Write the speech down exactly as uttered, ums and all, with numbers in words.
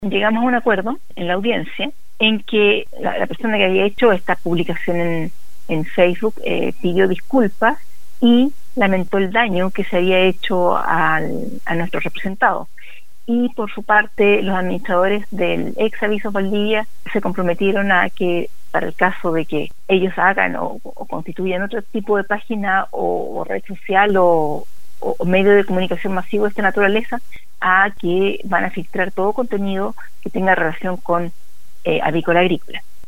llegamos a un acuerdo en la audiencia en que la, la persona que había hecho esta publicación en, en Facebook eh, pidió disculpas y lamentó el daño que se había hecho al, a nuestro representado. Y por su parte, los administradores del ex Avisos Valdivia se comprometieron a que, para el caso de que ellos hagan o, o constituyan otro tipo de página o, o red social o, o, o medio de comunicación masivo de esta naturaleza, a que van a filtrar todo contenido que tenga relación con eh, avícola agrícola.